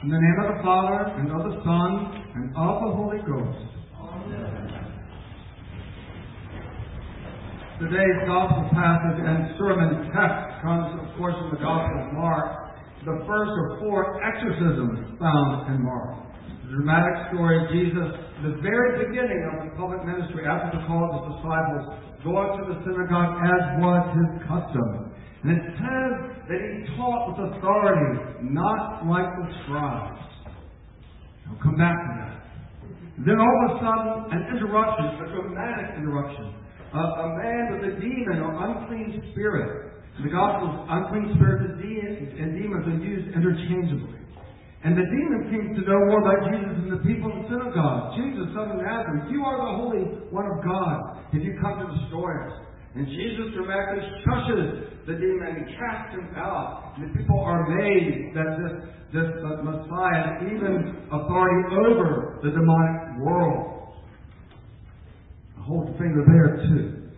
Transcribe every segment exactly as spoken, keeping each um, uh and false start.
In the name of the Father, and of the Son, and of the Holy Ghost. Amen. Today's Gospel passage and sermon text comes, of course, from the Gospel of Mark, the first of four exorcisms found in Mark. The dramatic story of Jesus, the very beginning of his public ministry, after the call of his disciples, going to the synagogue as was his custom. And it says that he taught with authority, not like the scribes. I'll come back to that. Then all of a sudden, an interruption, a dramatic interruption. Uh, a man with a demon or unclean spirit. In the Gospels, unclean spirits and, de- and demons are used interchangeably. And the demon seems to know more about Jesus than the people in the synagogue. Jesus, son of Nazareth, you are the Holy One of God. If you come to destroy us. And Jesus dramatically shushes the demon and casts him out. And the people are amazed that this, this uh, Messiah has even authority over the demonic world. I'll hold the finger there too.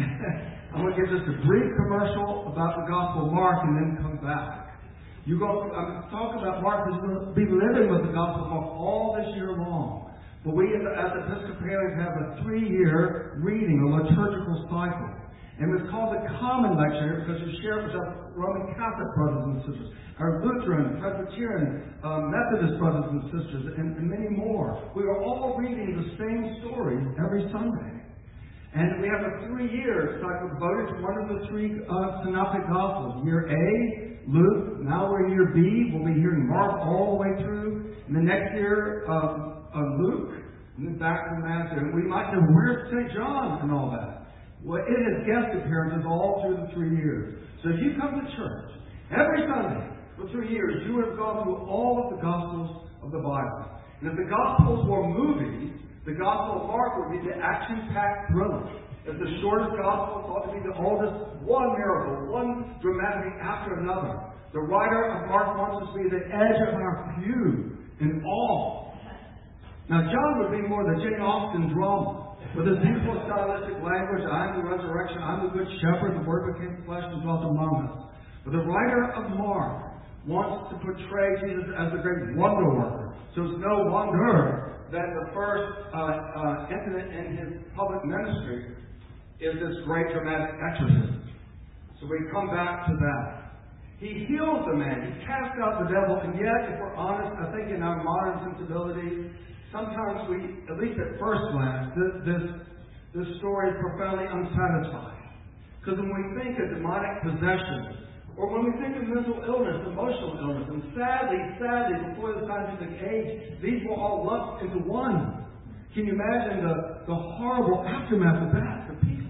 I'm going to give just a brief commercial about the Gospel of Mark and then come back. You go, I'm talking about Mark because you're going to be living with the Gospel of Mark all this year long. But we as, as Episcopalians have a three-year reading, a liturgical cycle. And it's called the Common Lecture because we share it with our Roman Catholic brothers and sisters, our Lutheran, Presbyterian, uh, Methodist brothers and sisters, and, and many more. We are all reading the same story every Sunday. And we have a three-year cycle devoted to one of the three uh, synoptic Gospels. Year A, Luke. Now we're in year B. We'll be hearing Mark all the way through. And the next year, uh, uh, Luke. And then back to Matthew. And we might know, where's Saint John and all that? Well, it has guest appearances all through the three years. So if you come to church every Sunday for three years, you have gone through all of the Gospels of the Bible. And if the Gospels were movies, the Gospel of Mark would be the action-packed thriller. If the shortest Gospel thought to be the oldest, one miracle, one dramatic after another. The writer of Mark wants us to be at the edge of our pew in awe. Now, John would be more the Jane Austen drama. With his beautiful stylistic language, I am the resurrection, I am the good shepherd, the word became flesh and dwelt among us. But the writer of Mark wants to portray Jesus as the great wonder worker. So it's no wonder that the first uh, uh, incident in his public ministry is this great dramatic exorcism. So we come back to that. He heals the man. He casts out the devil. And yet, if we're honest, I think in our modern sensibilities, sometimes we, at least at first glance, this, this, this story is profoundly unsatisfying. Because when we think of demonic possession, or when we think of mental illness, emotional illness, and sadly, sadly, before the scientific age, these were all lumped into one. Can you imagine the, the horrible aftermath of that for people?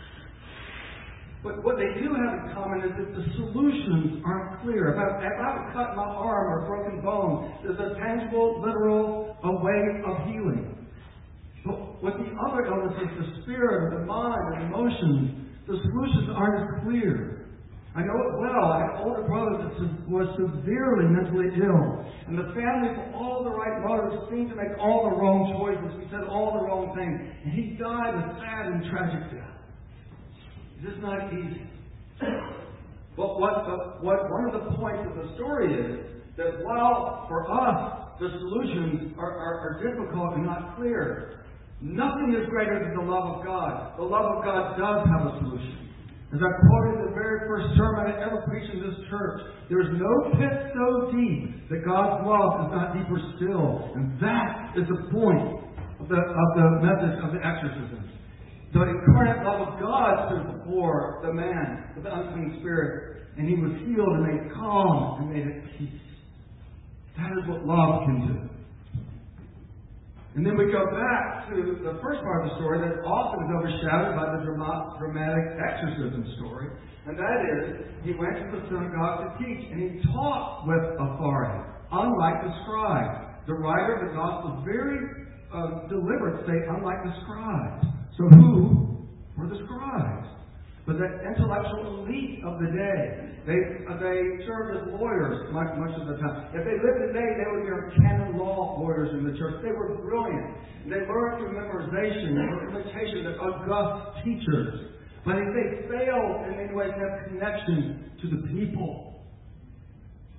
But what they do have in common is that the solutions aren't clear. If I, if I have a cut in my arm or a broken bone, there's a tangible, literal a way of healing. But with the other illnesses, the spirit, the mind, and emotions, the solutions aren't as clear. I know it well. I had an older brother that was severely mentally ill. And the family, for all the right motives, seemed to make all the wrong choices. We said all the wrong things. And he died a sad and tragic death. This is not easy. But what, uh, what one of the points of the story is that while for us the solutions are, are, are difficult and not clear, nothing is greater than the love of God. The love of God does have a solution. As I quoted the very first sermon I ever preached in this church, there is no pit so deep that God's love is not deeper still. And that is the point of the, of the message of the exorcism. The incarnate love of God stood before the man with the unclean spirit, and he was healed and made calm and made at peace. That is what love can do. And then we go back to the first part of the story that often is overshadowed by the dramatic exorcism story, and that is, he went to the synagogue to teach, and he taught with authority, unlike the scribes. The writer of the gospel is very uh, deliberate to say, unlike the scribes. So who were the scribes? But the intellectual elite of the day. They uh, they served as lawyers much, much of the time. If they lived today, they would be our canon law lawyers in the church. They were brilliant. They learned through memorization and imitation of august teachers. But if they failed in any way to have connection to the people,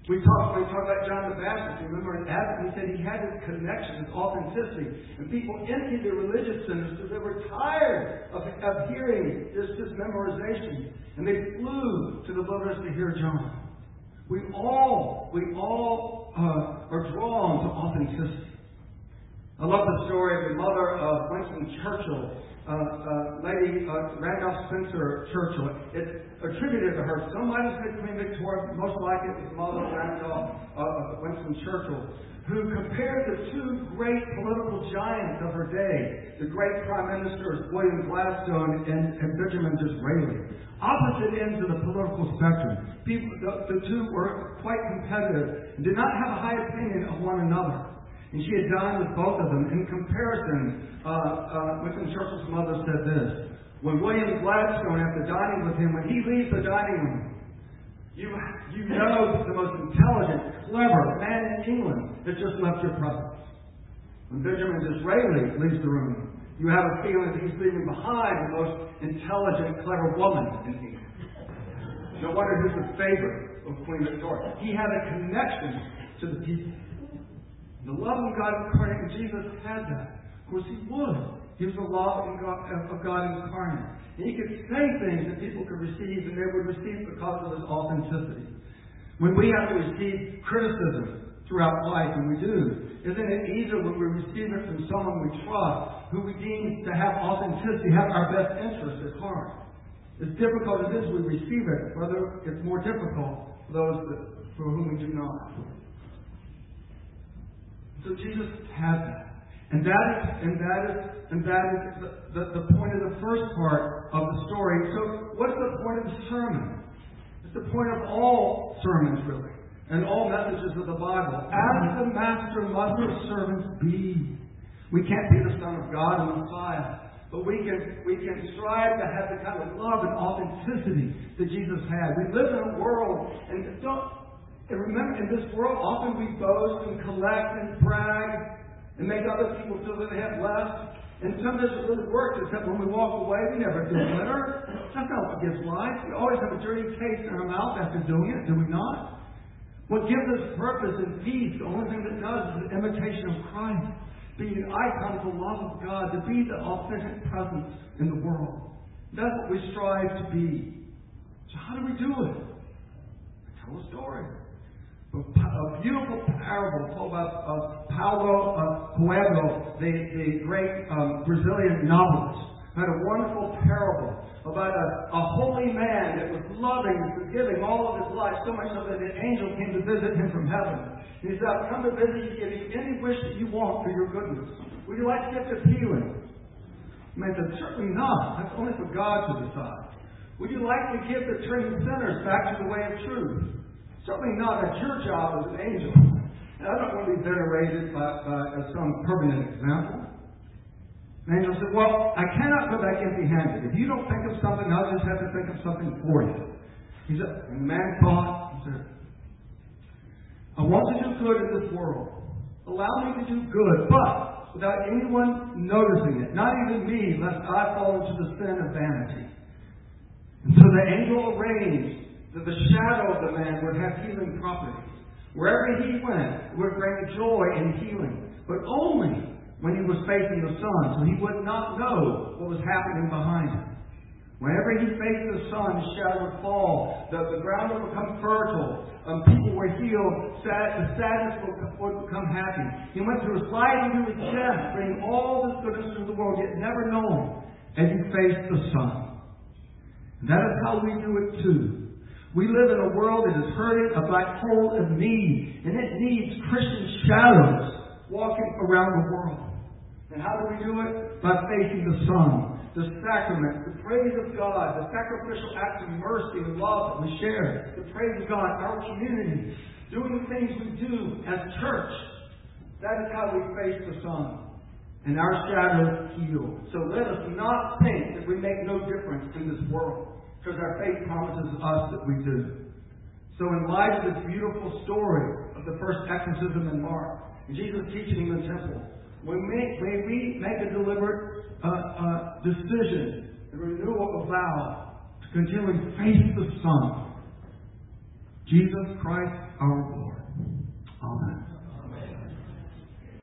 We talked, we talked about John the Baptist. Remember in Advent, he said he had this connection, this authenticity. And people emptied their religious centers because they were tired of, of hearing this, this memorization. And they flew to the wilderness to hear John. We all, we all uh, are drawn to authenticity. I love the story of the mother of Winston Churchill, uh, uh, Lady uh, Randolph Spencer Churchill. It's attributed to her. Somebody said Queen Victoria, most likely it was Mother Randolph uh, Winston Churchill, who compared the two great political giants of her day, the great Prime Ministers William Gladstone and, and Benjamin Disraeli. Opposite ends of the political spectrum. People, the, the two were quite competitive and did not have a high opinion of one another. And she had dined with both of them. In comparison, uh, uh, Winston Churchill's mother said this: when William Gladstone, after dining with him, when he leaves the dining room, you you know the most intelligent, clever man in England has just left your presence. When Benjamin Disraeli leaves the room, you have a feeling that he's leaving behind the most intelligent, clever woman in England. No wonder he's the favorite of Queen Victoria. He had a connection to the people. The love of God incarnate, and Jesus had that. Of course, he would. He was the love of God, of God incarnate. And he could say things that people could receive, and they would receive because of his authenticity. When we have to receive criticism throughout life, and we do, isn't it easier when we receive it from someone we trust, who we deem to have authenticity, have our best interests at heart? As difficult as it is, we receive it, whether it's more difficult for those that, for whom we do not. So Jesus had that. And that is, and that is, and that is the, the, the point of the first part of the story. So what's the point of the sermon? It's the point of all sermons, really, and all messages of the Bible. As the master must the servants be. We can't be the Son of God and Messiah, but we can we can strive to have the kind of love and authenticity that Jesus had. We live in a world, and don't And remember, in this world, often we boast and collect and brag and make other people feel that they have less. And some doesn't really work, except when we walk away, we never feel better. That's not what gives life. We always have a dirty taste in our mouth after doing it, do we not? What gives us purpose and peace, the only thing that does is an imitation of Christ. Being an icon of the love of God, to be the authentic presence in the world. That's what we strive to be. So how do we do it? I tell a story. A beautiful parable told by uh, Paulo uh, Coelho, the, the great um, Brazilian novelist, had a wonderful parable about a, a holy man that was loving and forgiving all of his life, so much so that an angel came to visit him from heaven. He said, "I've come to visit you, give you any wish that you want for your goodness. Would you like to get this healing?" The man said, "Certainly not. That's only for God to decide. Would you like to give the turning sinners back to the way of truth?" "Certainly not. That's your job as an angel. And I don't want to be venerated by, by, as some permanent example." The angel said, "Well, I cannot go back empty-handed. If you don't think of something, I'll just have to think of something for you." He said, and the man thought, he said, "I want to do good in this world. Allow me to do good, but without anyone noticing it, not even me, lest I fall into the sin of vanity." And so the angel arranged that the shadow of the man would have healing properties. Wherever he went, it would bring joy and healing. But only when he was facing the sun, so he would not know what was happening behind him. Whenever he faced the sun, his shadow would fall. The, the ground would become fertile. Um, people were healed. Sad, the sadness would, would become happy. He went through his life into his death, bringing all this goodness to the world, yet never knowing as he faced the sun. And that is how we do it too. We live in a world that is hurting, a black hole of need, and it needs Christian shadows walking around the world. And how do we do it? By facing the sun, the sacrament, the praise of God, the sacrificial acts of mercy and love that we share, the praise of God, our community, doing the things we do as church. That is how we face the sun. And our shadows heal. So let us not think that we make no difference in this world, because our faith promises us that we do. So in light of this beautiful story of the first exorcism in Mark, and Jesus teaching in the temple, we may, may we make a deliberate uh, uh, decision, a renewal of vow, to continually face the sun, Jesus Christ our Lord. Amen.